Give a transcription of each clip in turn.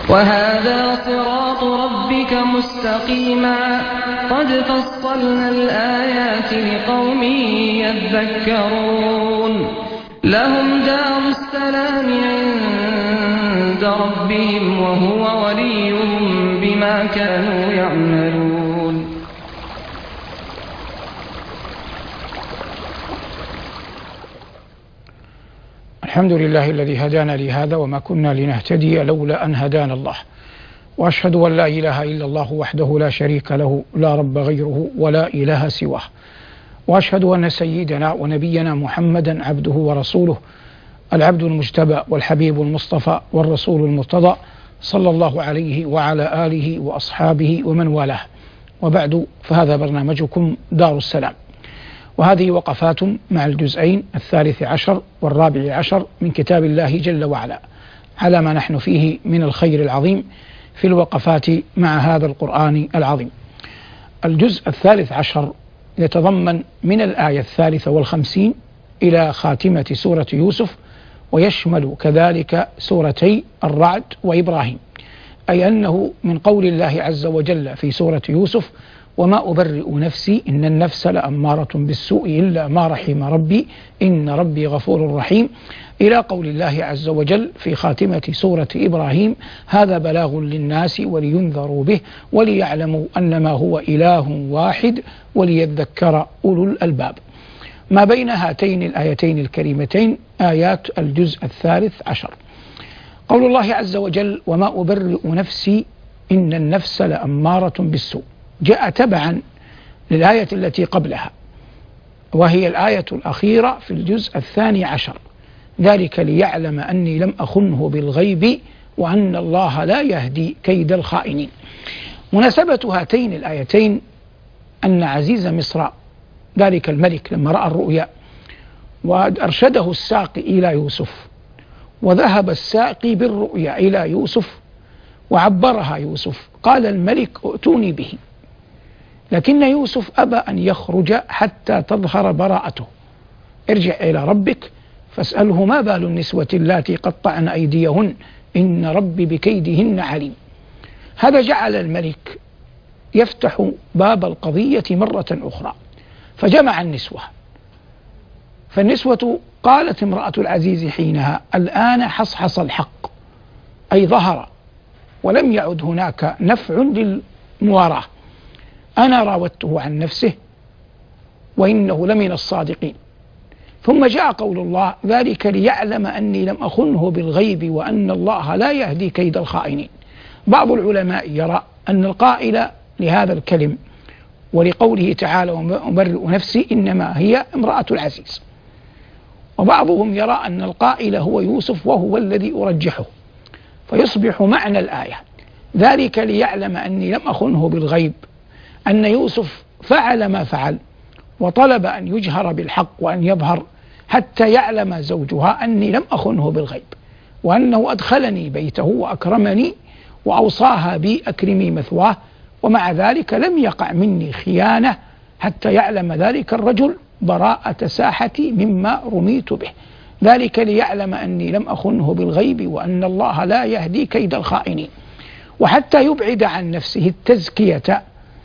وهذا صراط ربك مستقيما قد فصلنا الآيات لقوم يذكرون لهم دار السلام عند ربهم وهو وليهم بما كانوا يعملون. الحمد لله الذي هدانا لهذا وما كنا لنهتدي لولا أن هدانا الله، وأشهد أن لا إله إلا الله وحده لا شريك له لا رب غيره ولا إله سواه، وأشهد أن سيدنا ونبينا محمدا عبده ورسوله، العبد المجتبى والحبيب المصطفى والرسول المرتضى، صلى الله عليه وعلى آله وأصحابه ومن والاه. وبعد، فهذا برنامجكم دار السلام، وهذه وقفات مع الجزئين 13 و14 من كتاب الله جل وعلا على ما نحن فيه من الخير العظيم في الوقفات مع هذا القرآن العظيم. الجزء 13 يتضمن من الآية 53 إلى خاتمة سورة يوسف، ويشمل كذلك سورتي الرعد وإبراهيم، أي أنه من قول الله عز وجل في سورة يوسف: وما أبرئ نفسي إن النفس لأمارة بالسوء إلا ما رحم ربي إن ربي غفور رحيم، إلى قول الله عز وجل في خاتمة سورة إبراهيم: هذا بلاغ للناس ولينذروا به وليعلموا أنما هو إله واحد وليذكر أولو الألباب. ما بين هاتين الآيتين الكريمتين آيات الجزء 13. قول الله عز وجل: وما أبرئ نفسي إن النفس لأمارة بالسوء، جاء تبعا للآية التي قبلها، وهي الآية الأخيرة في الجزء 12، ذلك ليعلم أني لم أخنه بالغيب وأن الله لا يهدي كيد الخائنين. مناسبة هاتين الآيتين أن عزيز مصر ذلك الملك لما رأى الرؤيا وأرشده الساقي إلى يوسف، وذهب الساقي بالرؤيا إلى يوسف وعبرها يوسف، قال الملك: ائتوني به، لكن يوسف أبى أن يخرج حتى تظهر براءته. ارجع إلى ربك فاسأله ما بال النسوة اللاتي قطعن أيديهن إن ربي بكيدهن عليم. هذا جعل الملك يفتح باب القضية مرة أخرى، فجمع النسوة. فالنسوة قالت امرأة العزيز حينها: الآن حصحص الحق، أي ظهر ولم يعد هناك نفع للمواراة، أنا راودته عن نفسه وإنه لمن الصادقين. ثم جاء قول الله: ذلك ليعلم أني لم أخنه بالغيب وأن الله لا يهدي كيد الخائنين. بعض العلماء يرى أن القائل لهذا الكلم ولقوله تعالى: وأبرئ نفسي إنما هي امرأة العزيز، وبعضهم يرى أن القائل هو يوسف، وهو الذي أرجحه، فيصبح معنى الآية ذلك ليعلم أني لم أخنه بالغيب، أن يوسف فعل ما فعل وطلب أن يجهر بالحق وأن يظهر حتى يعلم زوجها أني لم أخنه بالغيب، وأنه أدخلني بيته وأكرمني وأوصاها بي أكرمي مثواه، ومع ذلك لم يقع مني خيانة حتى يعلم ذلك الرجل براءة ساحتي مما رميت به. ذلك ليعلم أني لم أخنه بالغيب وأن الله لا يهدي كيد الخائنين. وحتى يبعد عن نفسه التزكية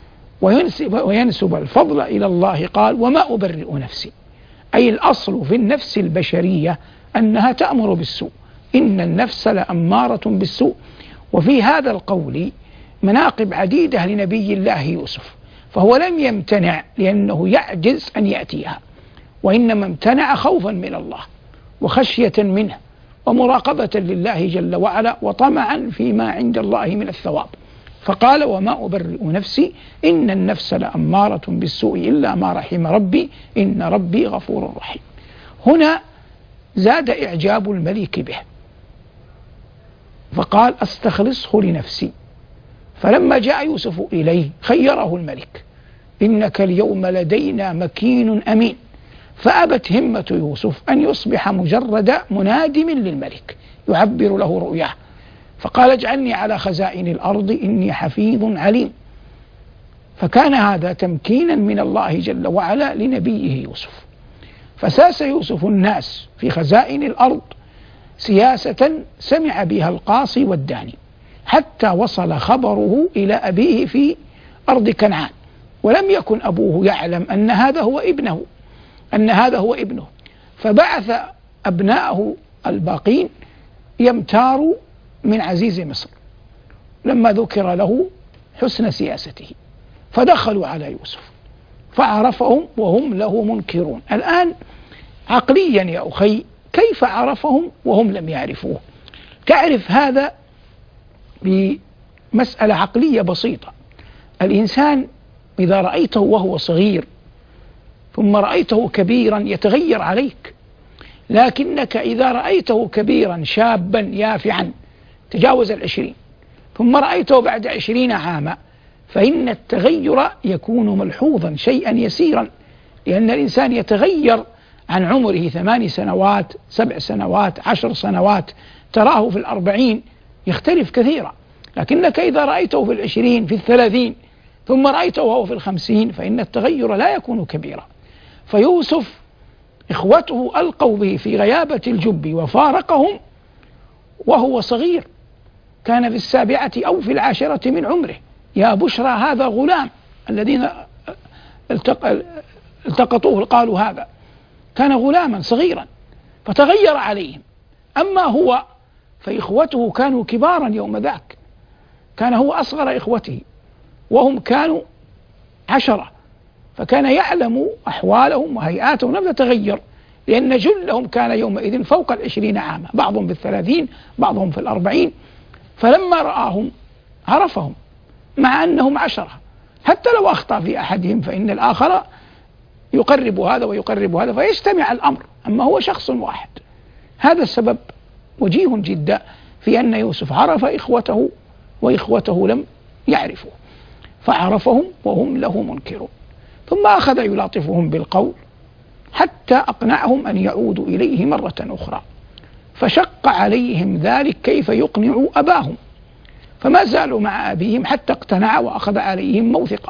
وينسب الفضل إلى الله قال: وما أبرئ نفسي، أي الأصل في النفس البشرية أنها تأمر بالسوء، إن النفس لأمارة بالسوء. وفي هذا القول مناقب عديدة لنبي الله يوسف، فهو لم يمتنع لأنه يعجز أن يأتيها، وإنما امتنع خوفا من الله وخشية منه ومراقبة لله جل وعلا وطمعا فيما عند الله من الثواب، فقال: وما أبرئ نفسي إن النفس لأمارة بالسوء إلا ما رحم ربي إن ربي غفور رحيم. هنا زاد إعجاب الملك به، فقال: أستخلصه لنفسي. فلما جاء يوسف إليه خيره الملك: إنك اليوم لدينا مكين أمين. فأبت همة يوسف أن يصبح مجرد منادم للملك يعبر له رؤياه، فقال: اجعلني على خزائن الأرض إني حفيظ عليم. فكان هذا تمكينا من الله جل وعلا لنبيه يوسف، فساس يوسف الناس في خزائن الأرض سياسة سمع بها القاصي والداني، حتى وصل خبره إلى أبيه في أرض كنعان، ولم يكن أبوه يعلم أن هذا هو ابنه، فبعث أبناءه الباقين يمتاروا من عزيز مصر لما ذكر له حسن سياسته، فدخلوا على يوسف فعرفهم وهم له منكرون. الآن عقليا يا أخي كيف عرفهم وهم لم يعرفوه؟ تعرف هذا بمسألة عقلية بسيطة. الإنسان إذا رأيته وهو صغير ثم رأيته كبيرا يتغير عليك، لكنك إذا رأيته كبيرا شابا يافعا تجاوز 20 ثم رأيته بعد 20 عاما فإن التغير يكون ملحوظا شيئا يسيرا، لأن الإنسان يتغير عن عمره 8 سنوات 7 سنوات 10 سنوات، تراه في 40 يختلف كثيرا. لكنك إذا رأيته في 20 في 30 ثم رأيته وهو في 50 فإن التغير لا يكون كبيرا. فيوسف إخوته ألقوا به في غيابة الجب وفارقهم وهو صغير، كان في 7 أو في 10 من عمره. يا بشرى هذا غلام، الذين التقطوه قالوا هذا كان غلاما صغيرا فتغير عليهم. أما هو فإخوته كانوا كبارا يوم ذاك، كان هو أصغر إخوته وهم كانوا 10، فكان يعلم أحوالهم وهيئاتهم لم تتغير، لأن جلهم كان يومئذ فوق 20 عاما، بعضهم بال30 بعضهم في 40. فلما رآهم عرفهم مع أنهم 10، حتى لو أخطأ في أحدهم فإن الآخر يقرب هذا ويقرب هذا فيجتمع الأمر، أما هو شخص واحد. هذا السبب وجيه جدا في أن يوسف عرف إخوته وإخوته لم يعرفوا، فعرفهم وهم له منكرون. ثم أخذ يلاطفهم بالقول حتى أقنعهم أن يعودوا إليه مرة أخرى، فشق عليهم ذلك كيف يقنعوا أباهم، فما زالوا مع أبيهم حتى اقتنع وأخذ عليهم موثقا: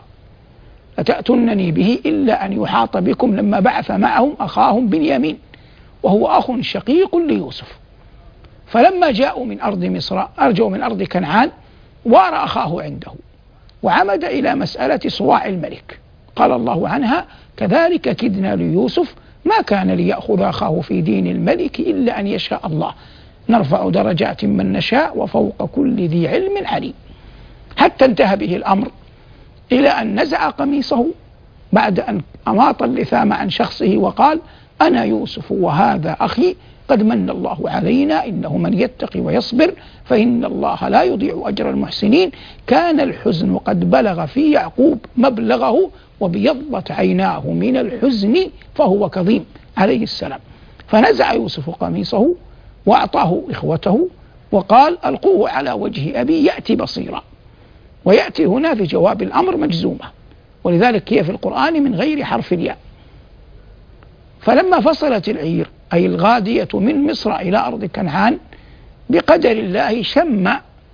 لتأتنني به إلا أن يحاط بكم، لما بعث معهم أخاهم بنيامين وهو أخ شقيق ليوسف. فلما جاءوا من أرض مصر أرجوا من أرض كنعان وارى أخاه عنده، وعمد إلى مسألة صواع الملك. قال الله عنها: كذلك كدنا ليوسف ما كان ليأخذ أخاه في دين الملك إلا أن يشاء الله، نرفع درجات من نشاء وفوق كل ذي علم عليم. حتى انتهى به الأمر إلى أن نزع قميصه بعد أن أماط اللثام عن شخصه وقال: أنا يوسف وهذا أخي قد من الله علينا إنه من يتقي ويصبر فإن الله لا يضيع أجر المحسنين. كان الحزن قد بلغ في يعقوب مبلغه وبيضت عيناه من الحزن فهو كظيم عليه السلام. فنزع يوسف قميصه وأعطاه إخوته وقال: ألقوه على وجه أبي يأتي بصيرا. ويأتي هنا في جواب الأمر مجزومة، ولذلك هي في القرآن من غير حرف الياء. فلما فصلت العير أي الغادية من مصر إلى أرض كنعان بقدر الله شم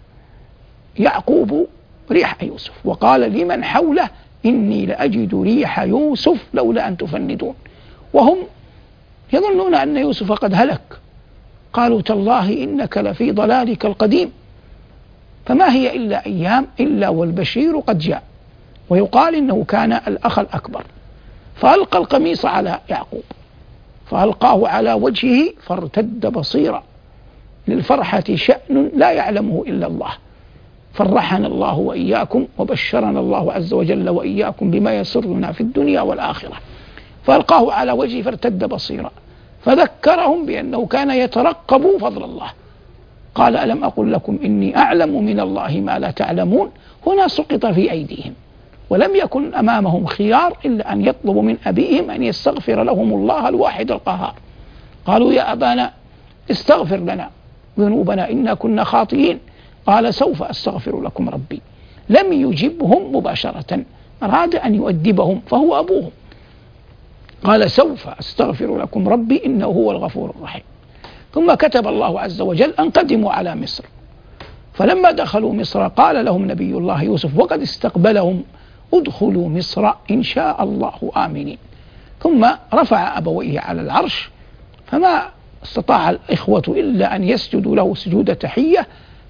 يعقوب ريح يوسف وقال لمن حوله: إني لأجد ريح يوسف لولا أن تفندون. وهم يظنون أن يوسف قد هلك، قالوا: تالله إنك لفي ضلالك القديم. فما هي إلا أيام إلا والبشير قد جاء. ويقال إنه كان الأخ الأكبر، فألقى القميص على يعقوب فألقاه على وجهه فارتد بصيرا. للفرحة شأن لا يعلمه إلا الله، فرحنا الله وإياكم وبشرنا الله عز وجل وإياكم بما يسرنا في الدنيا والآخرة. فألقاه على وجهه فارتد بصيرا، فذكرهم بأنه كان يترقب فضل الله. قال: ألم أقل لكم إني أعلم من الله ما لا تعلمون. هنا سقط في أيديهم، ولم يكن أمامهم خيار إلا أن يطلبوا من أبيهم أن يستغفر لهم الله الواحد القهار. قالوا: يا أبانا استغفر لنا ذنوبنا إنا كنا خاطئين. قال: سوف أستغفر لكم ربي. لم يجبهم مباشرة، أراد أن يؤدبهم فهو أبوهم. قال: سوف أستغفر لكم ربي إنه هو الغفور الرحيم. ثم كتب الله عز وجل أن قدموا على مصر. فلما دخلوا مصر قال لهم نبي الله يوسف وقد استقبلهم: ادخلوا مصر إن شاء الله آمنين. ثم رفع أبويه على العرش، فما استطاع الإخوة إلا أن يسجدوا له سجود تحية،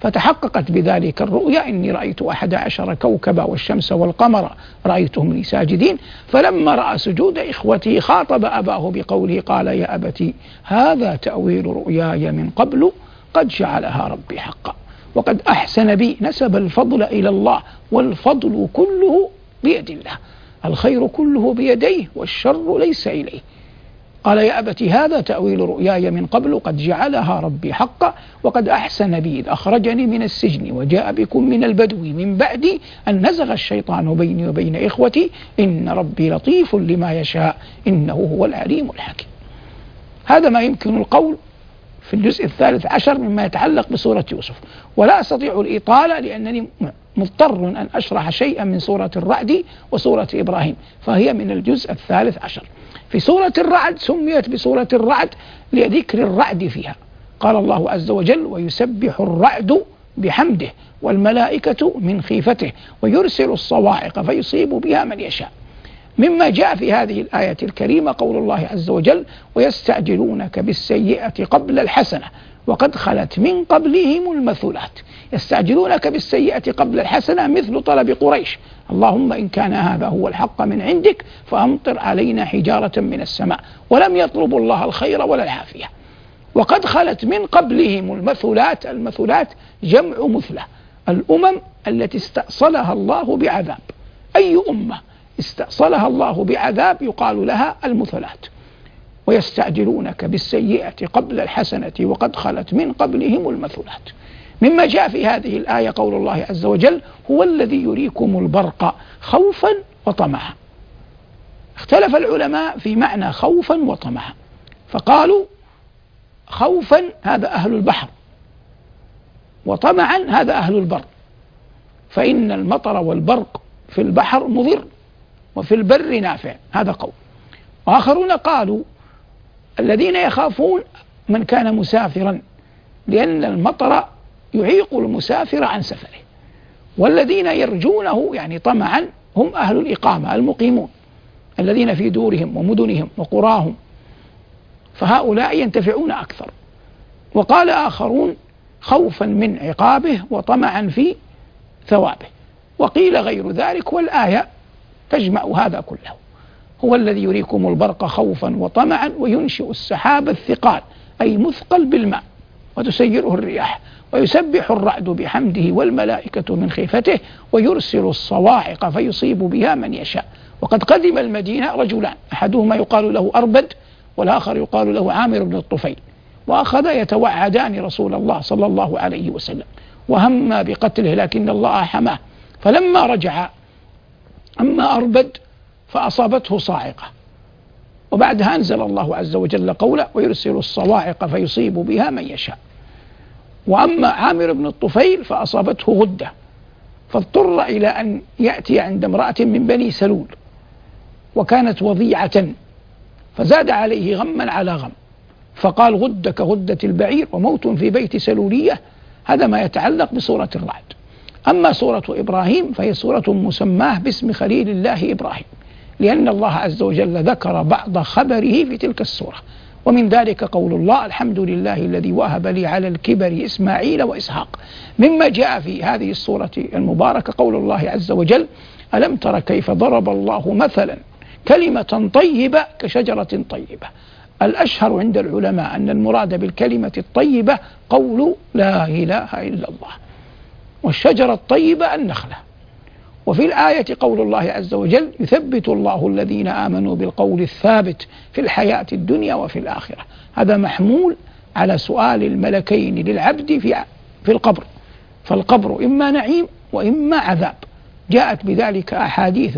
فتحققت بذلك الرؤيا: إني رأيت 11 كوكبا والشمس والقمر رأيتهم لي ساجدين. فلما رأى سجود إخوته خاطب أباه بقوله: قال يا أبت هذا تأويل رؤياي من قبل قد جعلها ربي حقا وقد أحسن بي. نسب الفضل إلى الله، والفضل كله بيد الله، الخير كله بيديه والشر ليس إليه. قال يا أبت هذا تأويل رؤياي من قبل قد جعلها ربي حقا وقد أحسن بي إذ أخرجني من السجن وجاء بكم من البدو من بعد أن نزغ الشيطان بيني وبين إخوتي إن ربي لطيف لما يشاء إنه هو العليم الحكيم. هذا ما يمكن القول في الجزء 13 مما يتعلق بسورة يوسف، ولا أستطيع الإطالة لأنني مضطر أن أشرح شيئا من سورة الرعد وسورة إبراهيم، فهي من الجزء 13. في سورة الرعد سميت بسورة الرعد لذكر الرعد فيها. قال الله عز وجل: ويسبح الرعد بحمده والملائكة من خيفته ويرسل الصواعق فيصيب بها من يشاء. مما جاء في هذه الآية الكريمة قول الله عز وجل: ويستعجلونك بالسيئة قبل الحسنة وقد خلت من قبلهم المثلات. يستعجلونك بالسيئة قبل الحسنة مثل طلب قريش: اللهم إن كان هذا هو الحق من عندك فأمطر علينا حجارة من السماء. ولم يطلبوا الله الخير ولا العافية. وقد خلت من قبلهم المثلات. المثلات جمع مثلة، الأمم التي استأصلها الله بعذاب. أي أمة استأصلها الله بعذاب يقال لها المثلات. ويستعجلونك بالسيئة قبل الحسنة وقد خلت من قبلهم المثلات. مما جاء في هذه الآية قول الله عز وجل: هو الذي يريكم البرق خوفا وطمعا. اختلف العلماء في معنى خوفا وطمعا، فقالوا خوفا هذا أهل البحر، وطمعا هذا أهل البر، فإن المطر والبرق في البحر مضر وفي البر نافع. هذا قول. وآخرون قالوا الذين يخافون من كان مسافرا، لأن المطر يعيق المسافر عن سفره. والذين يرجونه يعني طمعا هم أهل الإقامة المقيمون الذين في دورهم ومدنهم وقراهم، فهؤلاء ينتفعون أكثر. وقال آخرون خوفا من عقابه وطمعا في ثوابه. وقيل غير ذلك، والآية تجمع هذا كله. هو الذي يريكم البرق خوفا وطمعا وينشئ السحاب الثقال أي مثقل بالماء وتسيره الرياح ويسبح الرعد بحمده والملائكة من خيفته ويرسل الصواعق فيصيب بها من يشاء. وقد قدم المدينة رجلان، أحدهما يقال له أربد والآخر يقال له عامر بن الطفيل، وأخذ يتوعدان رسول الله صلى الله عليه وسلم، وهم بقتله لكن الله حماه. فلما رجع أما أربد فأصابته صاعقة، وبعدها أنزل الله عز وجل قوله: ويرسل الصواعق فيصيب بها من يشاء. وأما عامر بن الطفيل فأصابته غدة، فاضطر إلى أن يأتي عند امرأة من بني سلول وكانت وضيعة، فزاد عليه غما على غم، فقال: غدة كغدة البعير وموت في بيت سلولية. هذا ما يتعلق بسورة الرعد. أما سورة إبراهيم فهي سورة مسماه باسم خليل الله إبراهيم، لأن الله عز وجل ذكر بعض خبره في تلك السورة، ومن ذلك قول الله: الحمد لله الذي وهب لي على الكبر إسماعيل وإسحاق. مما جاء في هذه السورة المباركة قول الله عز وجل: ألم تر كيف ضرب الله مثلا كلمة طيبة كشجرة طيبة. الأشهر عند العلماء أن المراد بالكلمة الطيبة قول لا إله إلا الله، والشجرة الطيبة النخلة. وفي الآية قول الله عز وجل: يثبت الله الذين آمنوا بالقول الثابت في الحياة الدنيا وفي الآخرة. هذا محمول على سؤال الملكين للعبد في القبر، فالقبر إما نعيم وإما عذاب. جاءت بذلك أحاديث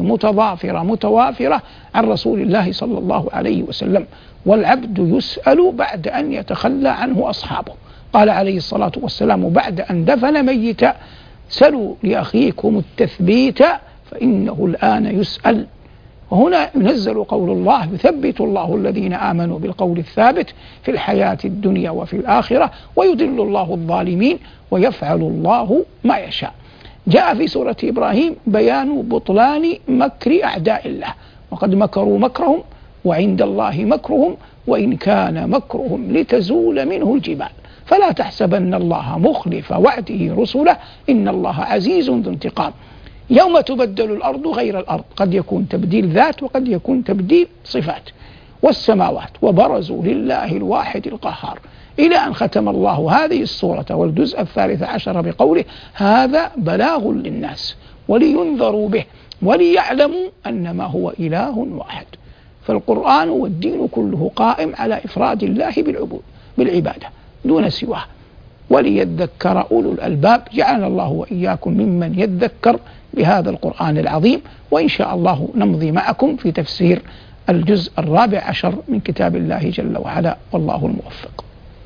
متوافرة عن رسول الله صلى الله عليه وسلم. والعبد يسأل بعد أن يتخلى عنه أصحابه. قال عليه الصلاة والسلام بعد أن دفن ميتا: سلوا لأخيكم التثبيت فإنه الآن يسأل. وهنا ينزل قول الله: يثبت الله الذين آمنوا بالقول الثابت في الحياة الدنيا وفي الآخرة ويضل الله الظالمين ويفعل الله ما يشاء. جاء في سورة إبراهيم بيان بطلان مكر أعداء الله: وقد مكروا مكرهم وعند الله مكرهم وإن كان مكرهم لتزول منه الجبال. فلا تحسبن الله مخلف وعده رسله إن الله عزيز ذو انتقام. يوم تبدل الأرض غير الأرض، قد يكون تبديل ذات وقد يكون تبديل صفات. والسماوات وبرزوا لله الواحد القهار، إلى أن ختم الله هذه السورة والجزء 13 بقوله: هذا بلاغ للناس ولينذروا به وليعلموا أنما هو إله واحد. فالقرآن والدين كله قائم على إفراد الله بالعبادة دون سواه، وليذكر أولو الألباب. جعلنا الله وإياكم ممن يذكر بهذا القرآن العظيم. وإن شاء الله نمضي معكم في تفسير الجزء 14 من كتاب الله جل وعلا، والله الموفق.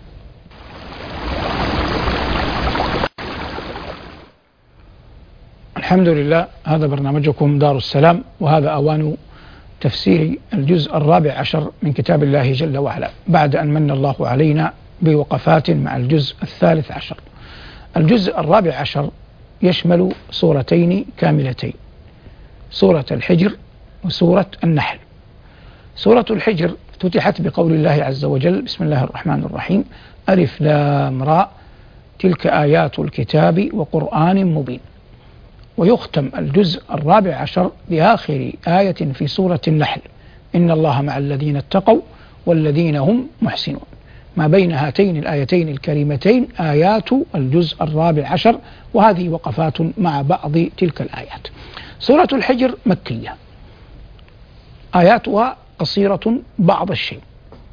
الحمد لله، هذا برنامجكم دار السلام، وهذا أوان تفسير الجزء 14 من كتاب الله جل وعلا، بعد أن من الله علينا بوقفات مع الجزء 13. الجزء 14 يشمل سورتين كاملتين: سورة الحجر وسورة النحل. سورة الحجر افتتحت بقول الله عز وجل: بسم الله الرحمن الرحيم، ألف لام راء، تلك آيات الكتاب وقرآن مبين. ويختم الجزء 14 بآخر آية في سورة النحل: إن الله مع الذين اتقوا والذين هم محسنون. ما بين هاتين الآيتين الكريمتين آيات الجزء 14، وهذه وقفات مع بعض تلك الآيات. سورة الحجر مكية، آياتها قصيرة بعض الشيء.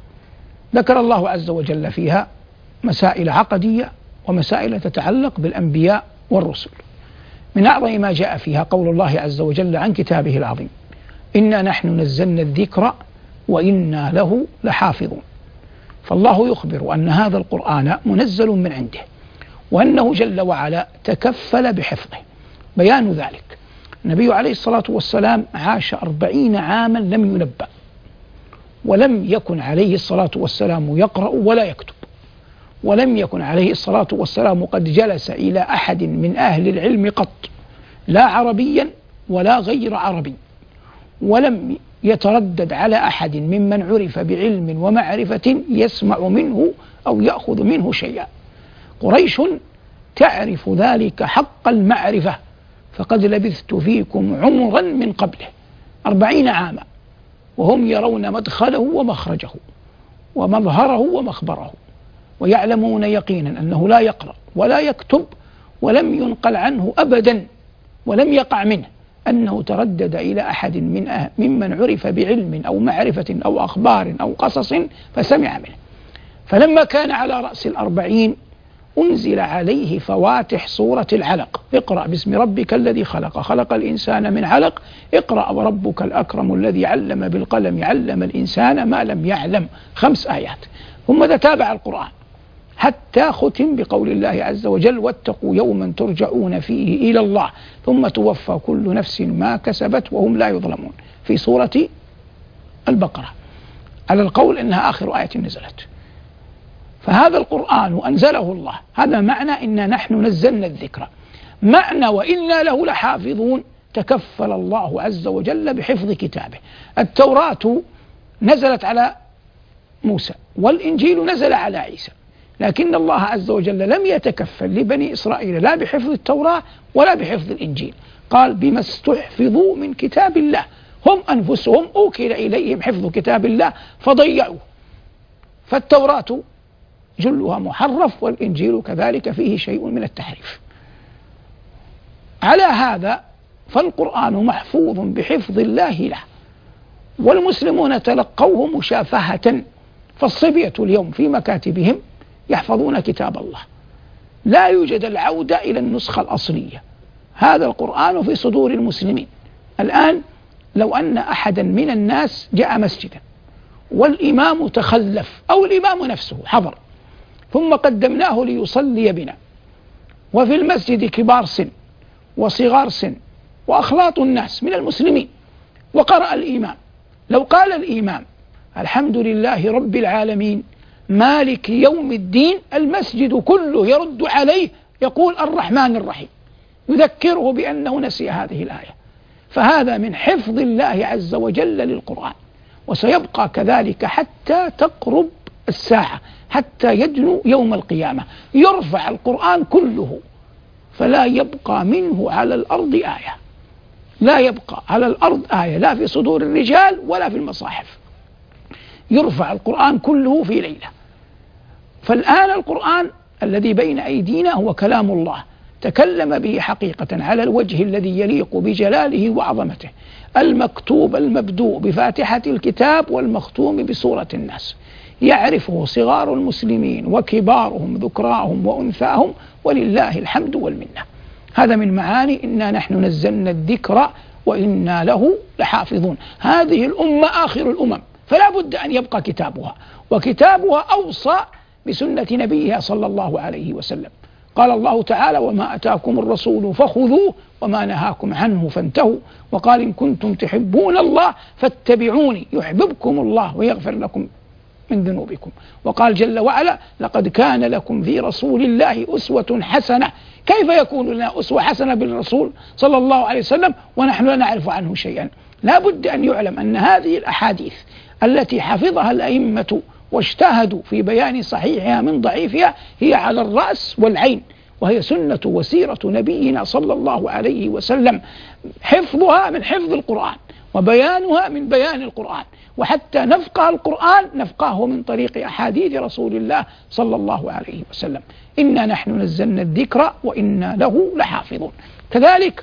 ذكر الله عز وجل فيها مسائل عقدية ومسائل تتعلق بالأنبياء والرسل. من أعظم ما جاء فيها قول الله عز وجل عن كتابه العظيم: إنا نحن نزلنا الذكر وإنا له لحافظون. فالله يخبر أن هذا القرآن منزل من عنده، وأنه جل وعلا تكفل بحفظه. بيان ذلك: النبي عليه الصلاة والسلام عاش 40 عاما لم ينبأ، ولم يكن عليه الصلاة والسلام يقرأ ولا يكتب، ولم يكن عليه الصلاة والسلام قد جلس إلى أحد من أهل العلم قط، لا عربيا ولا غير عربي، ولم يتردد على أحد ممن عرف بعلم ومعرفة يسمع منه أو يأخذ منه شيئا. قريش تعرف ذلك حق المعرفة، فقد لبثت فيكم عمرا من قبله 40 عاما، وهم يرون مدخله ومخرجه ومظهره ومخبره، ويعلمون يقينا أنه لا يقرأ ولا يكتب، ولم ينقل عنه أبدا ولم يقع منه أنه تردد إلى أحد ممن عرف بعلم أو معرفة أو أخبار أو قصص فسمع منه. فلما كان على رأس 40 أنزل عليه فواتح سورة العلق: اقرأ باسم ربك الذي خلق، خلق الإنسان من علق، اقرأ وربك الأكرم الذي علم بالقلم، علم الإنسان ما لم يعلم. 5 آيات. ثم تتابع القرآن حتى ختم بقول الله عز وجل: واتقوا يوما ترجعون فيه إلى الله ثم توفى كل نفس ما كسبت وهم لا يظلمون، في سورة البقرة، على القول إنها آخر آية نزلت. فهذا القرآن أنزله الله، هذا معنى إنا نحن نزلنا الذكر. معنى وإنا له لحافظون: تكفل الله عز وجل بحفظ كتابه. التوراة نزلت على موسى، والإنجيل نزل على عيسى، لكن الله عز وجل لم يتكفل لبني إسرائيل لا بحفظ التوراة ولا بحفظ الإنجيل. قال: بما استحفظوا من كتاب الله، هم أنفسهم أوكل إليهم حفظ كتاب الله فضيعوه. فالتوراة جلها محرف، والإنجيل كذلك فيه شيء من التحريف. على هذا فالقرآن محفوظ بحفظ الله له، والمسلمون تلقوه مشافهة. فالصبية اليوم في مكاتبهم يحفظون كتاب الله، لا يوجد العودة إلى النسخة الأصلية. هذا القرآن في صدور المسلمين. الآن لو أن أحدا من الناس جاء مسجدا والإمام تخلف أو الإمام نفسه حضر، ثم قدمناه ليصلي بنا، وفي المسجد كبار سن وصغار سن وأخلاط الناس من المسلمين، وقرأ الإمام، لو قال الإمام: الحمد لله رب العالمين مالك يوم الدين، المسجد كله يرد عليه يقول: الرحمن الرحيم، يذكره بأنه نسي هذه الآية. فهذا من حفظ الله عز وجل للقرآن، وسيبقى كذلك حتى تقرب الساعة حتى يدنو يوم القيامة يرفع القرآن كله، فلا يبقى منه على الأرض آية، لا يبقى على الأرض آية، لا في صدور الرجال ولا في المصاحف. يرفع القرآن كله في ليلة. فالآن القرآن الذي بين أيدينا هو كلام الله تكلم به حقيقة على الوجه الذي يليق بجلاله وعظمته، المكتوب المبدوء بفاتحة الكتاب والمختوم بسورة الناس، يعرفه صغار المسلمين وكبارهم ذكراهم وأنثاهم ولله الحمد والمنة. هذا من معاني إنا نحن نزلنا الذكر وإنا له لحافظون. هذه الأمة آخر الأمم، فلا بد أن يبقى كتابها، وكتابها أوصى بسنة نبيها صلى الله عليه وسلم. قال الله تعالى: وما أتاكم الرسول فخذوه وما نهاكم عنه فانتهوا، وقال: إن كنتم تحبون الله فاتبعوني يحببكم الله ويغفر لكم من ذنوبكم. وقال جل وعلا: لقد كان لكم في رسول الله أسوة حسنة. كيف يكون لنا أسوة حسنة بالرسول صلى الله عليه وسلم ونحن لا نعرف عنه شيئا؟ لا بد أن يعلم أن هذه الأحاديث التي حفظها الأئمة واجتهدوا في بيان صحيحها من ضعيفها هي على الرأس والعين، وهي سنة وسيرة نبينا صلى الله عليه وسلم، حفظها من حفظ القرآن وبيانها من بيان القرآن، وحتى نفقه القرآن نفقه من طريق أحاديث رسول الله صلى الله عليه وسلم. إنا نحن نزلنا الذكر وإنا له لحافظون. كذلك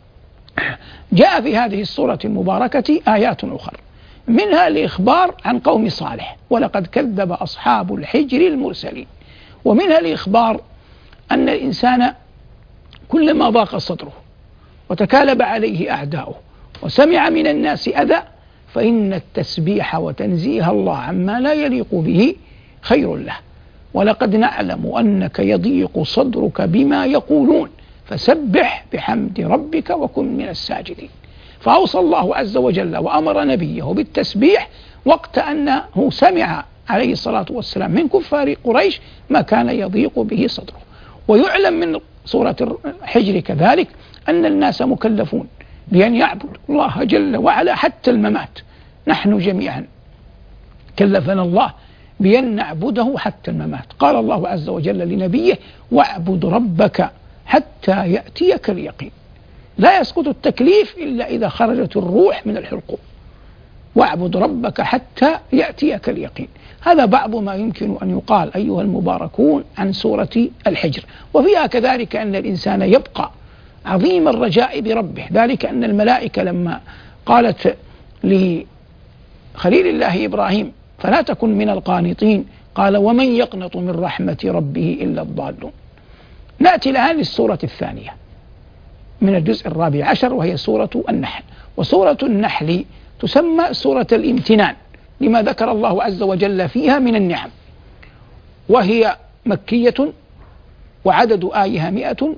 جاء في هذه السورة المباركة آيات أخرى، منها الإخبار عن قوم صالح: ولقد كذب أصحاب الحجر المرسلين. ومنها الإخبار أن الإنسان كلما ضاق صدره وتكالب عليه أعداؤه وسمع من الناس أذى فإن التسبيح وتنزيه الله عما لا يليق به خير له. ولقد نعلم أنك يضيق صدرك بما يقولون فسبح بحمد ربك وكن من الساجدين. فأوصى الله عز وجل وأمر نبيه بالتسبيح وقت أنه سمع عليه الصلاة والسلام من كفار قريش ما كان يضيق به صدره. ويعلم من سورة الحجر كذلك أن الناس مكلفون بأن يعبدوا الله جل وعلا حتى الممات. نحن جميعا كلفنا الله بأن نعبده حتى الممات. قال الله عز وجل لنبيه: واعبد ربك حتى يأتيك اليقين. لا يسقط التكليف إلا إذا خرجت الروح من الحلقوم. واعبد ربك حتى يأتيك اليقين. هذا بعض ما يمكن أن يقال أيها المباركون عن سورة الحجر. وفيها كذلك أن الإنسان يبقى عظيم الرجاء بربه، ذلك أن الملائكة لما قالت لخليل الله إبراهيم: فلا تكن من القانطين، قال: ومن يقنط من رحمة ربه إلا الضالون. نأتي الآن للسورة الثانية من الجزء 14 وهي سورة النحل. وسورة النحل تسمى سورة الامتنان لما ذكر الله عز وجل فيها من النعم، وهي مكية وعدد آيها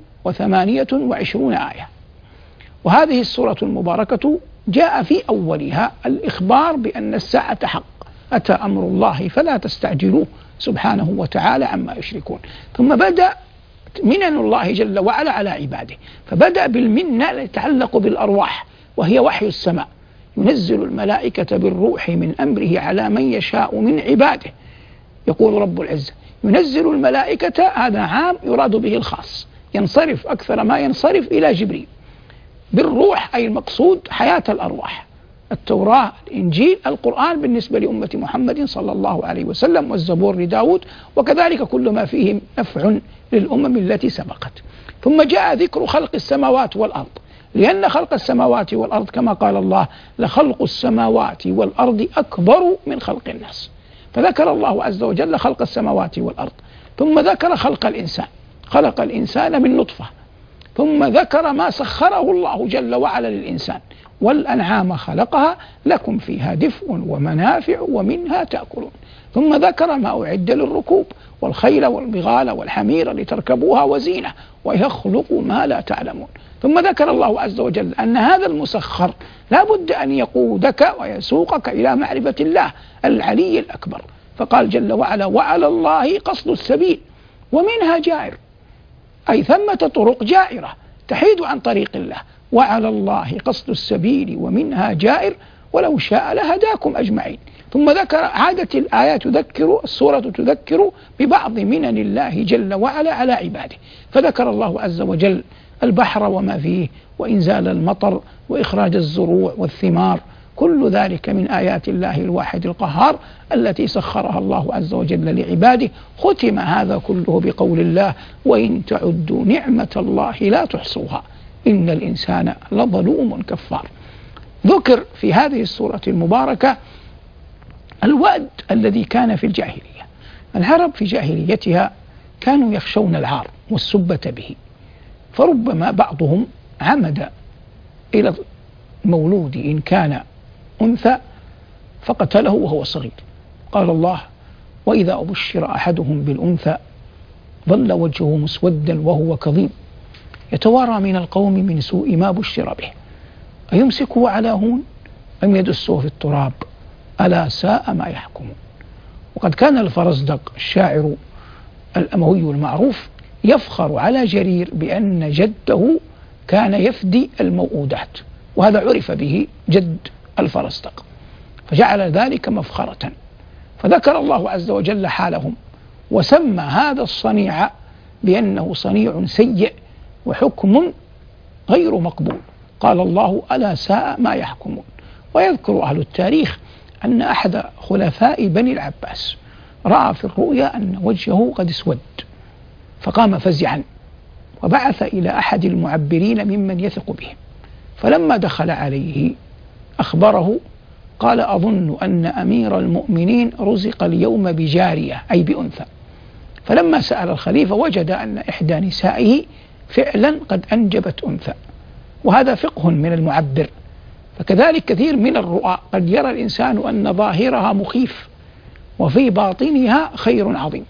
128 آية. وهذه السورة المباركة جاء في أولها الإخبار بأن الساعة حق، أتى أمر الله فلا تستعجلوه سبحانه وتعالى عما يشركون. ثم بدأ منن الله جل وعلا على عباده، فبدأ بالمنة التي تتعلق بالأرواح وهي وحي السماء، ينزل الملائكة بالروح من أمره على من يشاء من عباده. يقول رب العزة: ينزل الملائكة، هذا عام يراد به الخاص، ينصرف أكثر ما ينصرف إلى جبريل. بالروح أي المقصود حياة الأرواح، التوراة، الإنجيل، القرآن بالنسبة لأمة محمد صلى الله عليه وسلم، والزبور لداود، وكذلك كل ما فيه نفع للأمم التي سبقت. ثم جاء ذكر خلق السماوات والأرض، لأن خلق السماوات والأرض كما قال الله: لخلق السماوات والأرض أكبر من خلق الناس. فذكر الله عز وجل خلق السماوات والأرض، ثم ذكر خلق الإنسان، خلق الإنسان من نطفة، ثم ذكر ما سخره الله جل وعلا للإنسان: والأنعام خلقها لكم فيها دفء ومنافع ومنها تأكلون. ثم ذكر ما أعد للركوب: والخيل والبغال والحمير لتركبوها وزينة ويخلق ما لا تعلمون. ثم ذكر الله عز وجل أن هذا المسخر لا بد أن يقودك ويسوقك إلى معرفة الله العلي الأكبر. فقال جل وعلا: وعلى الله قصد السبيل ومنها جائر، أي ثمة طرق جائرة تحيد عن طريق الله. وعلى الله قصد السبيل ومنها جائر ولو شاء لهداكم أجمعين. ثم عادت الآيات السورة تذكر ببعض منن الله جل وعلا على عباده، فذكر الله عز وجل البحر وما فيه، وإنزال المطر، وإخراج الزروع والثمار، كل ذلك من آيات الله الواحد القهار التي سخرها الله عز وجل لعباده. ختم هذا كله بقول الله: وإن تعدوا نعمة الله لا تحصوها إن الإنسان لظلوم كفار. ذكر في هذه السورة المباركة الوأد الذي كان في الجاهلية. العرب في جاهليتها كانوا يخشون العار والسبة به، فربما بعضهم عمد إلى المولود إن كان أنثى فقتله وهو صغير. قال الله: وإذا أبشر أحدهم بالأنثى ظل وجهه مسودا وهو كظيم يتوارى من القوم من سوء ما بشر به أيمسكه على هون أم يدسه في التراب ألا ساء ما يحكمون. وقد كان الفرزدق الشاعر الأموي المعروف يفخر على جرير بأن جده كان يفدي الموؤودات، وهذا عرف به جد الفرزدق، فجعل ذلك مفخرة. فذكر الله عز وجل حالهم وسمى هذا الصنيع بأنه صنيع سيء وحكم غير مقبول. قال الله: ألا ساء ما يحكمون. ويذكر أهل التاريخ أن أحد خلفاء بني العباس رأى في الرؤيا أن وجهه قد اسود، فقام فزعا وبعث إلى أحد المعبرين ممن يثق بهم، فلما دخل عليه أخبره قال: أظن أن أمير المؤمنين رزق اليوم بجارية أي بأنثى. فلما سأل الخليفة وجد أن إحدى نسائه فعلا قد أنجبت أنثى، وهذا فقه من المعبر. فكذلك كثير من الرؤى قد يرى الإنسان أن ظاهرها مخيف وفي باطنها خير عظيم.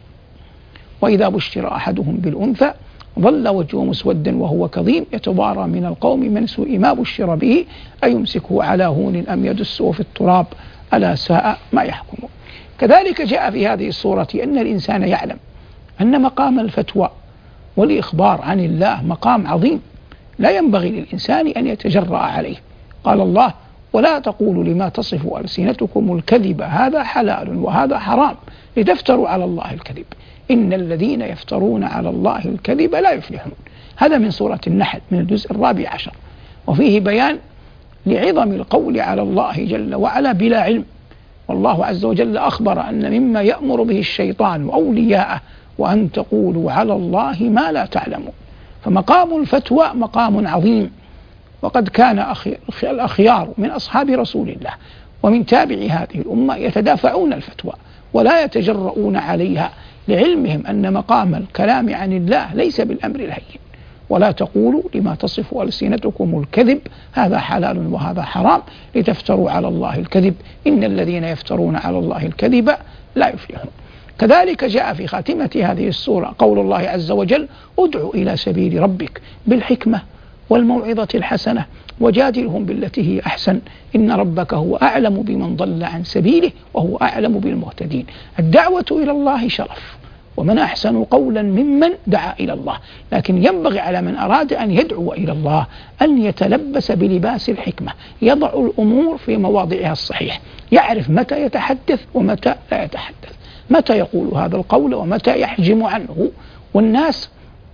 وإذا بشر أحدهم بالأنثى ظل وجهه مسودا وهو كظيم يتوارى من القوم من سوء ما بشر به أيمسكه على هون أم يدسه في التراب ألا ساء ما يحكمون. كذلك جاء في هذه السورة أن الإنسان يعلم أن مقام الفتوى والإخبار عن الله مقام عظيم لا ينبغي للإنسان أن يتجرأ عليه. قال الله: ولا تقولوا لما تصف ألسنتكم الكذب هذا حلال وهذا حرام لتفتروا على الله الكذب إن الذين يفترون على الله الكذب لا يفلحون. هذا من سورة النحل من الجزء 14، وفيه بيان لعظم القول على الله جل وعلا بلا علم. والله عز وجل أخبر أن مما يأمر به الشيطان أولياءه وأن تقولوا على الله ما لا تعلمون. فمقام الفتوى مقام عظيم، وقد كان الأخيار من أصحاب رسول الله ومن تابع هذه الأمة يتدافعون الفتوى ولا يتجرؤون عليها لعلمهم أن مقام الكلام عن الله ليس بالأمر الهين. ولا تقولوا لما تصف ألسنتكم الكذب هذا حلال وهذا حرام لتفتروا على الله الكذب إن الذين يفترون على الله الكذب لا يفلحون. كذلك جاء في خاتمة هذه السورة قول الله عز وجل: ادع إلى سبيل ربك بالحكمة والموعظة الحسنة وجادلهم بالتي هي أحسن إن ربك هو أعلم بمن ضل عن سبيله وهو أعلم بالمهتدين. الدعوة إلى الله شرف، ومن أحسن قولا ممن دعا إلى الله، لكن ينبغي على من أراد أن يدعو إلى الله أن يتلبس بلباس الحكمة، يضع الأمور في مواضعها الصحيح، يعرف متى يتحدث ومتى لا يتحدث، متى يقول هذا القول ومتى يحجم عنه. والناس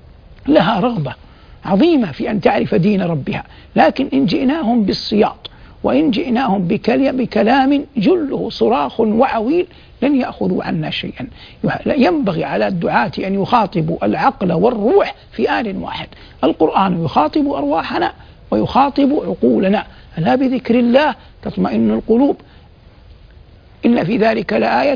لها رغبة عظيمة في أن تعرف دين ربها، لكن إن جئناهم بالسياط وإن جئناهم بكلام جله صراخ وعويل لن يأخذوا عنا شيئا. ينبغي على الدعاة أن يخاطبوا العقل والروح في آن واحد. القرآن يخاطب أرواحنا ويخاطب عقولنا. ألا بذكر الله تطمئن القلوب إن في ذلك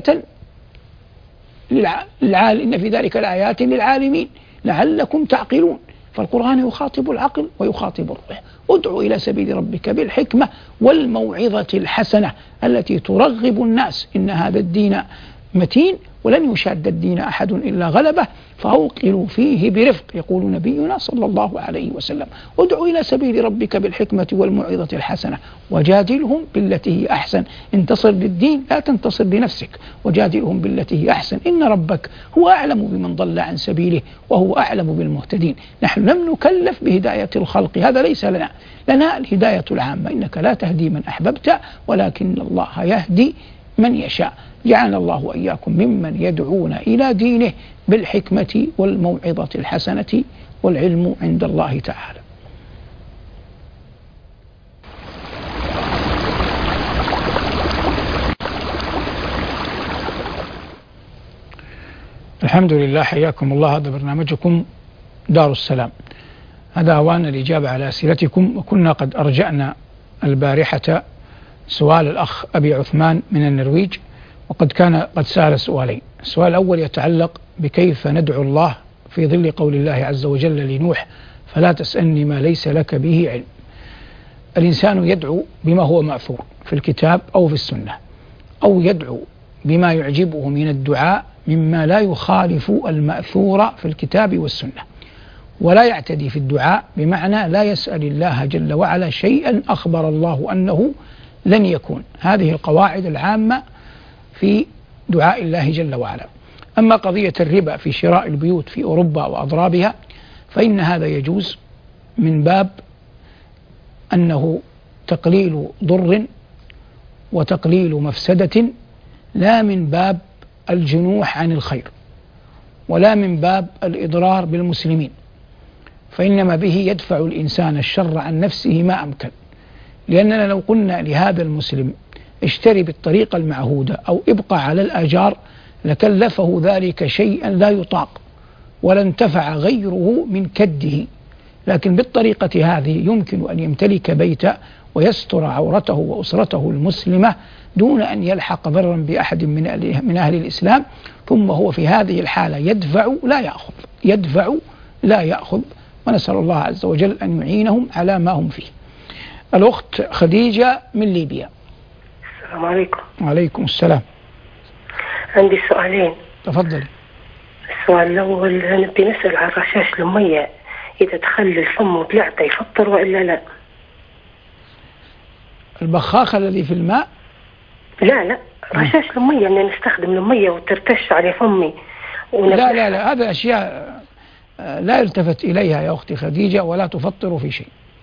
لآيات للعالمين لعلكم تعقلون. فالقرآن يخاطب العقل ويخاطب الروح. ادعو إلى سبيل ربك بالحكمة والموعظة الحسنة التي ترغب الناس. إن هذا الدين متين ولن يشاد الدين أحد إلا غلبه فأوقلوا فيه برفق يقول نبينا صلى الله عليه وسلم. ادعو إلى سبيل ربك بالحكمة والموعظة الحسنة وجادلهم بالتي هي أحسن. انتصر للدين لا تنتصر لنفسك، وجادلهم بالتي هي أحسن إن ربك هو أعلم بمن ضل عن سبيله وهو أعلم بالمهتدين. نحن لم نكلف بهداية الخلق، هذا ليس لنا الهداية العامة. إنك لا تهدي من أحببت ولكن الله يهدي من يشاء. جعلنا الله وإياكم ممن يدعون إلى دينه بالحكمة والموعظة الحسنة، والعلم عند الله تعالى. الحمد لله، حياكم الله. هذا برنامجكم دار السلام. هذا أوان الإجابة على أسئلتكم. وكنا قد أرجأنا البارحة سؤال الأخ أبي عثمان من النرويج، وقد كان قد سأل سؤالين. السؤال الأول يتعلق بكيف ندعو الله في ظل قول الله عز وجل لنوح: فلا تسألني ما ليس لك به علم. الإنسان يدعو بما هو مأثور في الكتاب أو في السنة، أو يدعو بما يعجبه من الدعاء مما لا يخالف المأثور في الكتاب والسنة، ولا يعتدي في الدعاء، بمعنى لا يسأل الله جل وعلا شيئا أخبر الله أنه لن يكون. هذه القواعد العامة في دعاء الله جل وعلا. أما قضية الربا في شراء البيوت في أوروبا وأضرابها، فإن هذا يجوز من باب أنه تقليل ضر وتقليل مفسدة، لا من باب الجنوح عن الخير، ولا من باب الإضرار بالمسلمين، فإنما به يدفع الإنسان الشر عن نفسه ما أمكن. لأننا لو قلنا لهذا المسلم اشتري بالطريقة المعهودة أو ابقى على الآجار، لكلفه ذلك شيئا لا يطاق، ولا انتفع غيره من كده. لكن بالطريقة هذه يمكن أن يمتلك بيتا ويستر عورته وأسرته المسلمة دون أن يلحق ضررا بأحد من أهل الإسلام، ثم هو في هذه الحالة يدفع لا يأخذ، ونسأل الله عز وجل أن يعينهم على ما هم فيه. الأخت خديجة من ليبيا. السلام عليكم. وعليكم السلام. عندي سؤالين. تفضلي. السؤال الأول، نبي نسأل عن رشاش المية، إذا تخلي الفم وطلعته يفطر وإلا لا؟ البخاخ الذي في الماء؟ لا، رشاش المية، أن نستخدم المية وترتش على فمي لا، هذا أشياء لا يلتفت إليها يا أختي خديجة، ولا تفطر في شيء.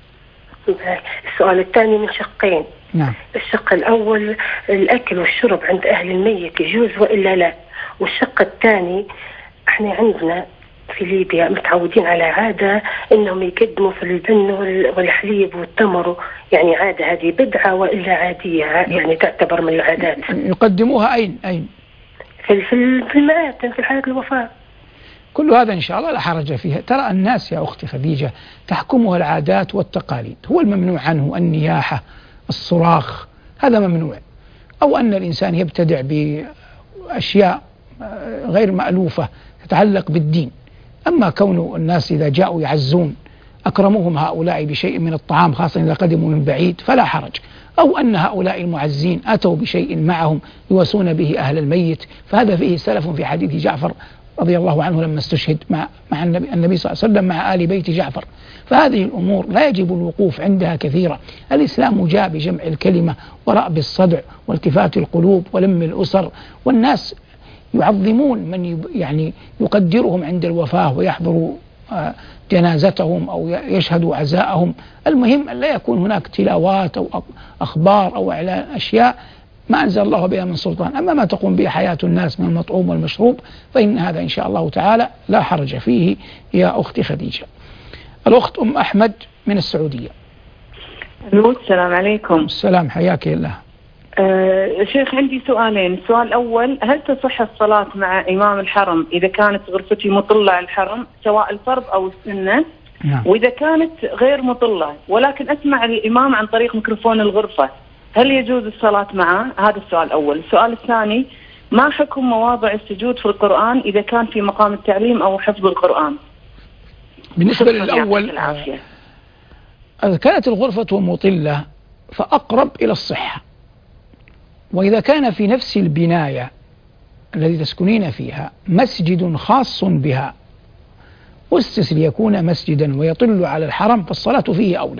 السؤال الثاني من شقين. نعم. الشق الأول، الأكل والشرب عند أهل الميت يجوز وإلا لا؟ والشق الثاني، احنا عندنا في ليبيا متعودين على عادة انهم يقدموا في البن والحليب والتمر، يعني عادة هذه بدعة وإلا عادية، يعني تعتبر من العادات؟ يقدموها أين؟ في المآتم، في حالة الوفاة. كل هذا إن شاء الله لا حرج فيها. ترى الناس يا أختي خديجة تحكمها العادات والتقاليد. هو الممنوع عنه النياحة، الصراخ، هذا ممنوع، أو أن الإنسان يبتدع بأشياء غير مألوفة تتعلق بالدين. أما كون الناس إذا جاءوا يعزون أكرموهم هؤلاء بشيء من الطعام، خاصة إذا قدموا من بعيد، فلا حرج. أو أن هؤلاء المعزين أتوا بشيء معهم يواسون به أهل الميت، فهذا فيه سلف في حديث جعفر رضي الله عنه لما استشهد مع النبي صلى الله عليه وسلم مع آل بيت جعفر. فهذه الأمور لا يجب الوقوف عندها كثيرا. الإسلام جاء بجمع الكلمة ورأب الصدع والتفات القلوب ولم الأسر، والناس يعظمون من يعني يقدرهم عند الوفاة ويحضروا جنازتهم أو يشهدوا عزاءهم. المهم أن لا يكون هناك تلاوات أو أخبار أو إعلان أشياء ما أنزل الله بها من سلطان. أما ما تقوم به حياة الناس من المطعوم والمشروب فإن هذا إن شاء الله تعالى لا حرج فيه يا أختي خديجة. الأخت أم أحمد من السعودية. السلام عليكم. السلام، حياك الله. شيخ عندي سؤالين. السؤال الأول، هل تصح الصلاة مع إمام الحرم إذا كانت غرفتي مطلة على الحرم سواء الفرض أو السنة؟ نعم. وإذا كانت غير مطلة ولكن أسمع الإمام عن طريق ميكروفون الغرفة، هل يجوز الصلاة معه؟ هذا السؤال الأول. السؤال الثاني، ما حكم مواضع السجود في القرآن إذا كان في مقام التعليم أو حفظ القرآن؟ بالنسبة للأول، إذا كانت الغرفة مطلة فأقرب إلى الصحة. وإذا كان في نفس البناية الذي تسكنين فيها مسجد خاص بها أسس ليكون مسجدا ويطل على الحرم فالصلاة فيه أولى.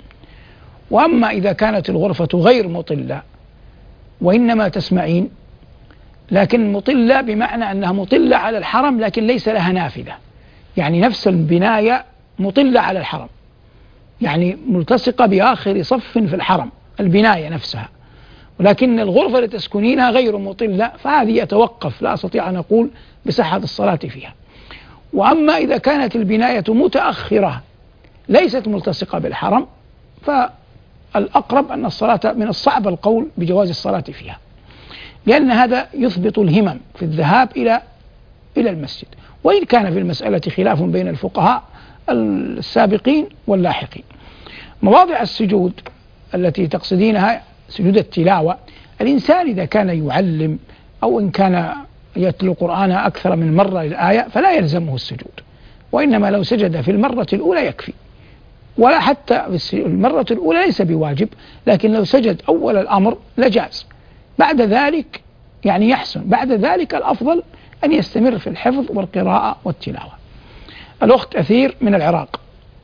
وأما إذا كانت الغرفة غير مطلة وإنما تسمعين، لكن مطلة بمعنى أنها مطلة على الحرم لكن ليس لها نافذة، يعني نفس البناية مطلة على الحرم، يعني ملتصقة بآخر صف في الحرم البناية نفسها، ولكن الغرفة لتسكنينها غير مطلة، فهذه يتوقف، لا أستطيع أن أقول بصحة الصلاة فيها. وأما إذا كانت البناية متأخرة ليست ملتصقة بالحرم، فالأقرب أن الصلاة من الصعب القول بجواز الصلاة فيها، لأن هذا يثبت الهمم في الذهاب إلى المسجد. وإن كان في المسألة خلاف بين الفقهاء السابقين واللاحقين. مواضع السجود التي تقصدينها سجود التلاوة، الإنسان إذا كان يعلم أو إن كان يتلو القرآن أكثر من مرة للآية فلا يلزمه السجود، وإنما لو سجد في المرة الأولى يكفي، ولا حتى المرة الأولى ليس بواجب، لكن لو سجد أول الأمر لجاز. بعد ذلك يعني يحسن، بعد ذلك الأفضل أن يستمر في الحفظ والقراءة والتلاوة. الأخت أثير من العراق.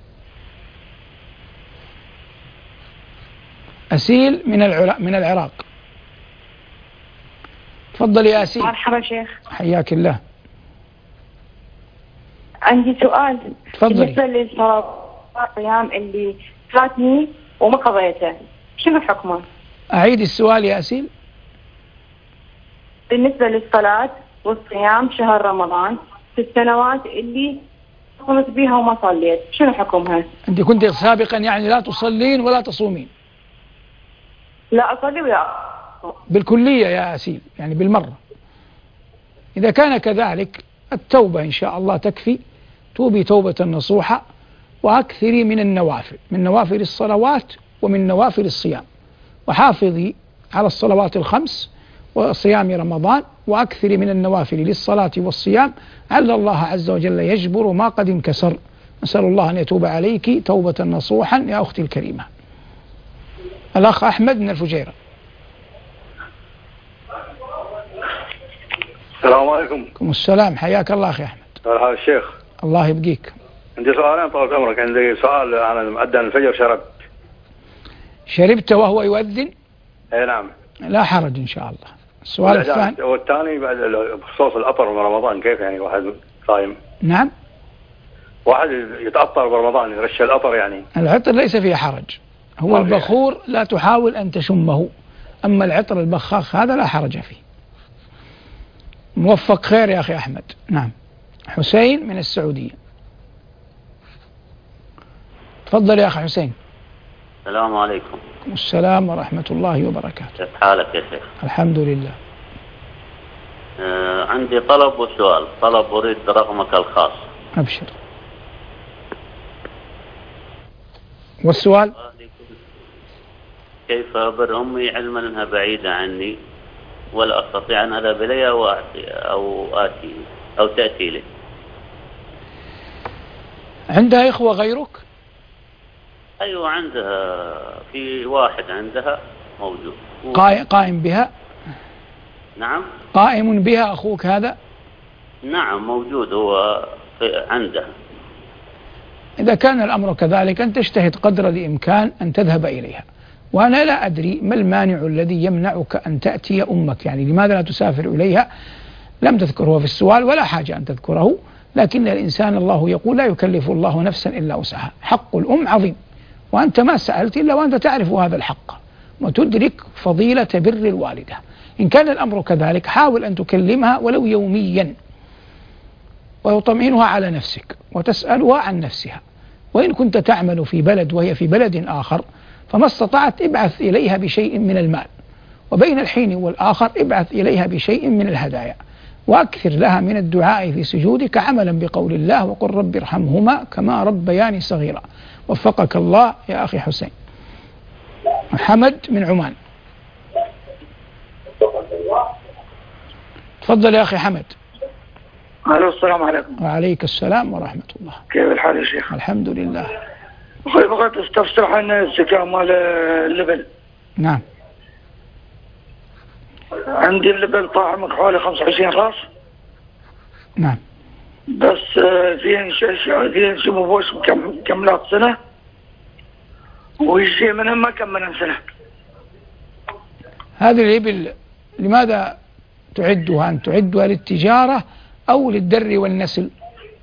أسيل من العراق. تفضل يا أسيل. مرحبا شيخ. حياك الله. عندي سؤال. تفضلي. بالنسبة للصلاة الصيام اللي فاتني وما قضيته، شنو حكمه؟ أعيد السؤال يا أسيل. بالنسبة للصلاة والصيام شهر رمضان في السنوات اللي قمت بها وما صليت، شنو حكمها؟ أنت كنت سابقا يعني لا تصلين ولا تصومين؟ لا أصلي ولا بالكلية يا أسيل، يعني بالمرة. إذا كان كذلك التوبة إن شاء الله تكفي، توبي توبة نصوحة، وأكثري من النوافل، من نوافل الصلوات ومن نوافل الصيام، وحافظي على الصلوات الخمس وصيام رمضان، وأكثري من النوافل للصلاة والصيام، لعل الله عز وجل يجبر ما قد انكسر. نسأل الله أن يتوب عليك توبة نصوحا يا أختي الكريمة. الأخ أحمد من الفجيرة. السلام عليكم. عليكم السلام، حياك الله أخي أحمد. مرحبا الشيخ. الله يبقيك. عندي سؤالين طال عمرك. عندي سؤال عن المؤذن الفجر شربت وهو يؤذن؟ اي نعم. لا حرج إن شاء الله. السؤال الثاني. والثاني بعد بخصوص الأطر برمضان، كيف يعني واحد صايم؟ نعم. واحد يتأطر برمضان يرش الأطر يعني. العطر ليس فيه حرج، هو البخور لا تحاول أن تشمه، أما العطر البخاخ هذا لا حرج فيه. موفق خير يا أخي أحمد. نعم. حسين من السعودية. تفضل يا أخي حسين. السلام عليكم. السلام ورحمة الله وبركاته. كيف حالك يا شيخ؟ الحمد لله. عندي طلب وسؤال. طلب أريد رقمك الخاص. أبشر. والسؤال؟ كيف أبر أمي علما أنها بعيدة عني ولا أستطيع أن أذهب إليها أو تأتي لي؟ عندها إخوة غيرك؟ أيوة عندها، في واحد عندها موجود. قائم بها؟ نعم. قائم بها أخوك هذا؟ نعم موجود، هو عندها. إذا كان الأمر كذلك أن تجتهد قدر الإمكان أن تذهب إليها. وأنا لا أدري ما المانع الذي يمنعك أن تأتي أمك، يعني لماذا لا تسافر إليها؟ لم تذكره في السؤال ولا حاجة أن تذكره، لكن الإنسان الله يقول لا يكلف الله نفسا إلا وسعها. حق الأم عظيم، وأنت ما سألت إلا وأنت تعرف هذا الحق وتدرك فضيلة بر الوالدة. إن كان الأمر كذلك حاول أن تكلمها ولو يوميا، وتطمئنها على نفسك وتسألها عن نفسها. وإن كنت تعمل في بلد وهي في بلد آخر فما استطعت ابعث إليها بشيء من المال، وبين الحين والآخر ابعث إليها بشيء من الهدايا، وأكثر لها من الدعاء في سجودك عملا بقول الله وقل رب ارحمهما كما ربياني صغيرا. وفقك الله يا أخي حسين. محمد من عمان. تفضل يا أخي حمد. الو السلام عليكم. وعليك السلام ورحمة الله. كيف الحال يا شيخ؟ الحمد لله. أخوي بغيت استفسر عن الزكاة مال اللبن. نعم. عندي اللبن طاعمك حوالي 25 راس. نعم. بس فيهن شموفوش كملات سنة، ويجي منهم ما كملن سنة. هذه الإبل لماذا تعدها؟ أن تعدها للتجارة أو للدر والنسل؟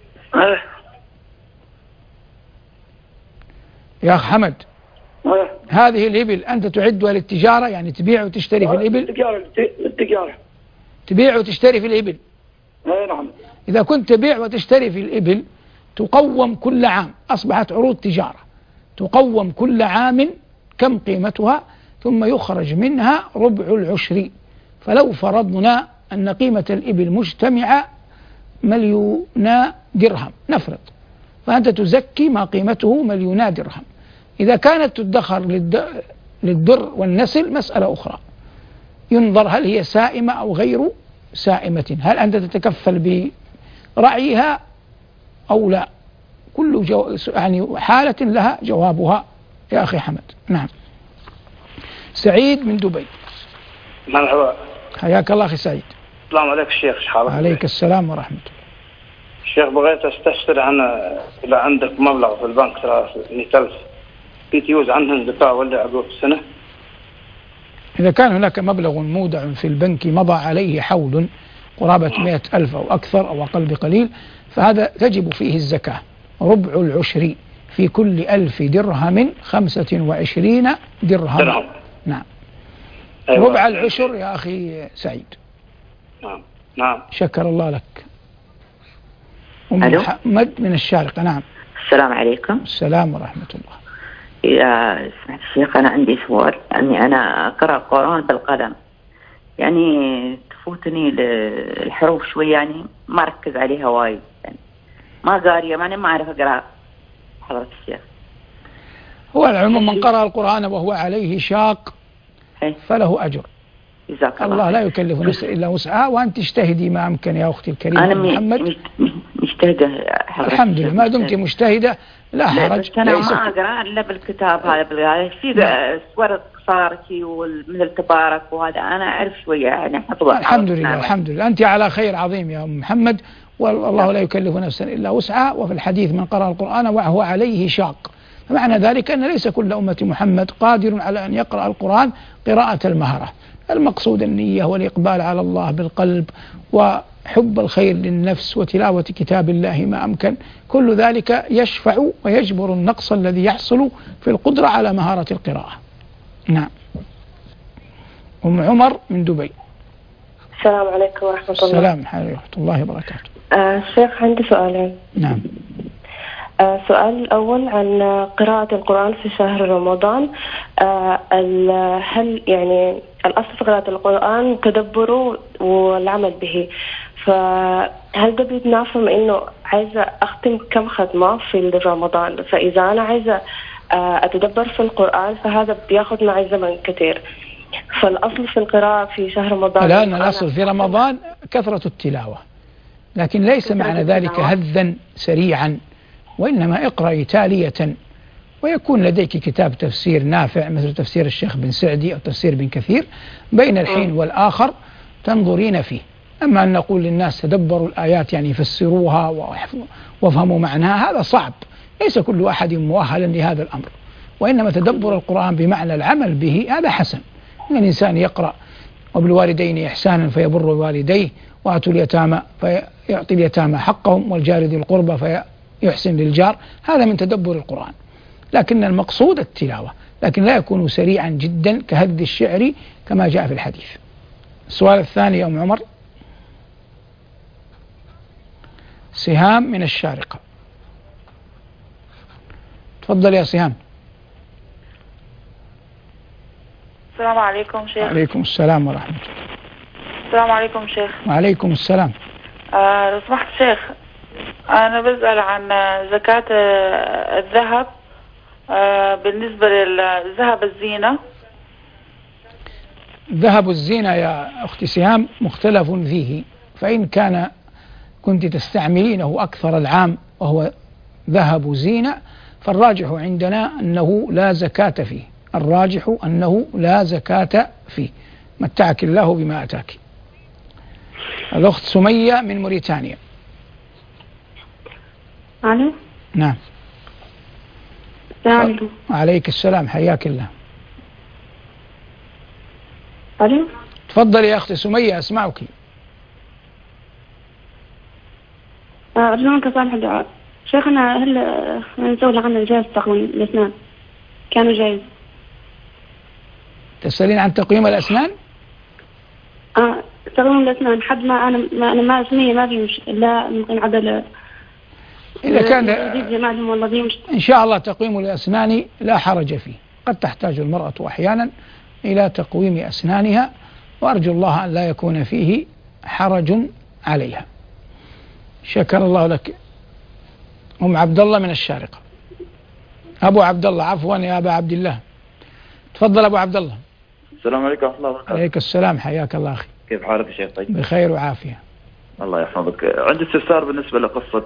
يا أخ حمد، هذه الإبل أنت تعدها للتجارة، يعني تبيع وتشتري في الإبل؟ للتجارة. تبيع وتشتري في الإبل؟ نعم. إذا كنت تبيع وتشتري في الإبل تقوم كل عام، أصبحت عروض تجارة تقوم كل عام كم قيمتها، ثم يخرج منها ربع العشر. فلو فرضنا أن قيمة الإبل مجتمعة 1,000,000 درهم نفرض، فأنت تزكي ما قيمته 1,000,000 درهم. إذا كانت تدخر للدر والنسل مسألة أخرى، ينظر هل هي سائمة أو غير سائمة، هل أنت تتكفل برعيها أو لا. كل يعني حالة لها جوابها يا أخي حمد. نعم. سعيد من دبي. مرحبا. حياك الله أخي سعيد. السلام عليك الشيخ. عليك السلام ورحمة الله. الشيخ بغيت استفسر عن إذا عندك مبلغ في البنك 300,000 يجوز عنهم زكاة ولا عقب السنة؟ إذا كان هناك مبلغ مودع في البنك مضى عليه حول قرابة 100,000 أو أكثر أو أقل بقليل، فهذا تجب فيه الزكاة، ربع العشر في كل 1,000 درهم 25 درهم. نعم. أيوة. ربع العشر يا أخي سعيد. نعم. شكر الله لك. محمد من الشارقة. نعم. السلام عليكم. السلام ورحمة الله. يا سمعت الشيخ، أنا عندي سؤال، أني أنا أقرأ القرآن بالقلم، يعني تفوتني الحروف شوي، يعني ما ركز عليها وايد، يعني ما قارية، يعني ما أعرف أقرأ حضرة الشيخ. هو العموم من قرأ القرآن وهو عليه شاق فله أجر. الله لا يكلف نفسا إلا وسعها، وأنت تجتهدي ما أمكن يا أختي الكريمة. أنا محمد مجتهدة الحمد لله، ما دمت مجتهدة لا حرج. أنا ما أقرأ إلا بالكتاب هذا في سور قصارتي ومثل تبارك وهذا أنا أعرف شوية، يعني حفظها. الحمد لله الحمد لله، أنت على خير عظيم يا أم محمد، والله لا يكلف نفسا إلا وسعها. وفي الحديث من قرأ القرآن وهو عليه شاق، فمعنى ذلك أن ليس كل أمة محمد قادر على أن يقرأ القرآن قراءة المهرة. المقصود النية والإقبال على الله بالقلب وحب الخير للنفس وتلاوة كتاب الله ما أمكن، كل ذلك يشفع ويجبر النقص الذي يحصل في القدرة على مهارة القراءة. نعم. أم عمر من دبي. السلام عليكم ورحمة الله. السلام ورحمة الله وبركاته. شيخ عندي سؤالين. نعم. السؤال الأول عن قراءة القرآن في شهر رمضان. هل يعني الأصل في قراءة القرآن تدبره والعمل به، فهل ده بيتنافى مع إنه عايزة أختم كم ختمة في رمضان؟ فإذا أنا عايزة أتدبر في القرآن فهذا بياخد معي زمن كثير، فالأصل في القراءة في شهر رمضان. الآن الأصل في رمضان كثرة التلاوة، لكن ليس معنى ذلك هذا سريعا، وإنما اقرأي تالية، ويكون لديك كتاب تفسير نافع مثل تفسير الشيخ بن سعدي أو تفسير بن كثير بين الحين والآخر تنظرين فيه. أما أن نقول للناس تدبروا الآيات يعني يفسروها وافهموا معناها، هذا صعب، ليس كل أحد مؤهلا لهذا الأمر، وإنما تدبر القرآن بمعنى العمل به هذا حسن. إن الإنسان يقرأ وبالوالدين إحسانا فيبر والديه، وآتوا اليتامى فيعطي اليتامى حقهم، والجار ذي القربى فيحسن للجار، هذا من تدبر القرآن. لكن المقصود التلاوة، لكن لا يكون سريعا جدا كهد الشعر كما جاء في الحديث. السؤال الثاني يا أم عمر. سهام من الشارقة. تفضل يا سهام. السلام عليكم شيخ. وعليكم السلام ورحمة الله. السلام عليكم شيخ. وعليكم السلام. لو سمحت شيخ، أنا بسأل عن زكاة الذهب بالنسبة للذهب الزينة. ذهب الزينة يا أختي سهام مختلف فيه، فإن كنت تستعملينه أكثر العام وهو ذهب زينة فالراجح عندنا أنه لا زكاة فيه، الراجح أنه لا زكاة فيه. متعك الله بما أتاك. الأخت سمية من موريتانيا. ألو. نعم. السلام عليكم. وعليك السلام، حياك الله. ألو. تفضلي يا أختي سمية أسمعك. أرجو منك صالح الدعاء. شيخنا هل نسوي لغنا الجهاز تقويم الأسنان كانوا جايز؟ تسألين عن تقويم الأسنان؟ تقويم الأسنان حد ما أنا ما اسمية ما في لا ممكن عدل إذا كان إن شاء الله تقويم الأسنان لا حرج فيه. قد تحتاج المرأة أحيانا إلى تقويم أسنانها، وأرجو الله أن لا يكون فيه حرج عليها. شكر الله لك. أم عبد الله من الشارقة. أبو عبد الله، عفوا يا أبا عبد الله. تفضل أبو عبد الله. السلام عليكم ورحمة الله وبركاته. عليك السلام، حياك الله أخي. كيف حالك يا شيخ؟ طيب بخير وعافية. الله يحفظك. عندي استفسار بالنسبة لقصة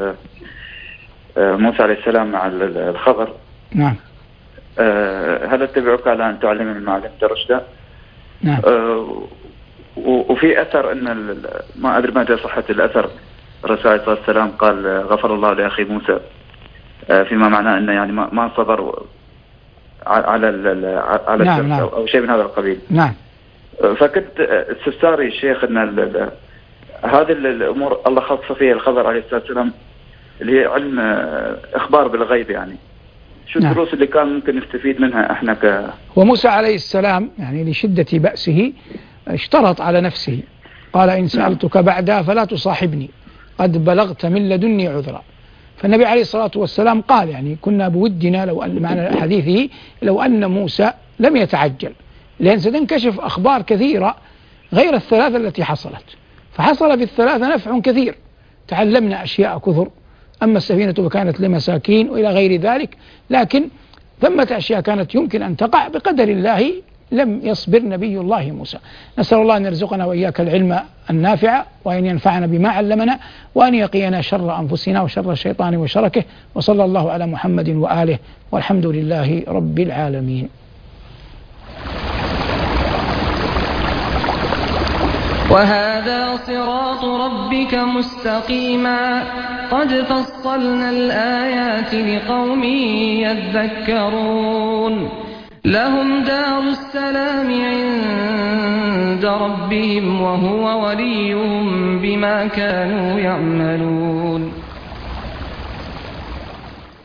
موسى عليه السلام مع الخضر. نعم. هل اتبعك على أن تعلمني ما علمت رشدا؟ نعم. وفي أثر أن ما أدري ما جاء صحة الأثر، الرسول عليه الصلاة والسلام قال غفر الله لأخي موسى، فيما معناه أنه يعني ما صبر على نعم. أو شيء من هذا القبيل. نعم. فكنت استفساري الشيخ أن هذه الأمور الله خص فيها الخضر عليه الصلاة والسلام اللي هي علم إخبار بالغيب، يعني شو الدروس اللي كان ممكن نستفيد منها احنا وموسى عليه السلام يعني لشدة بأسه اشترط على نفسه، قال إن سألتك بعدها فلا تصاحبني قد بلغت من لدني عذرا. فالنبي عليه الصلاة والسلام قال يعني كنا بودنا لو أن معنى حديثه لو أن موسى لم يتعجل، لأن ستنكشف أخبار كثيرة غير الثلاثة التي حصلت، فحصل في الثلاثة نفع كثير، تعلمنا أشياء كثر، أما السفينة فكانت لمساكين وإلى غير ذلك، لكن ثمة أشياء كانت يمكن أن تقع بقدر الله لم يصبر نبي الله موسى. نسأل الله أن يرزقنا وإياك العلم النافع، وأن ينفعنا بما علمنا، وأن يقينا شر أنفسنا وشر الشيطان وشركه، وصلى الله على محمد وآله، والحمد لله رب العالمين. وهذا صراط ربك مستقيما قد فصلنا الآيات لقوم يذكرون لهم دار السلام عند ربهم وهو وليهم بما كانوا يعملون.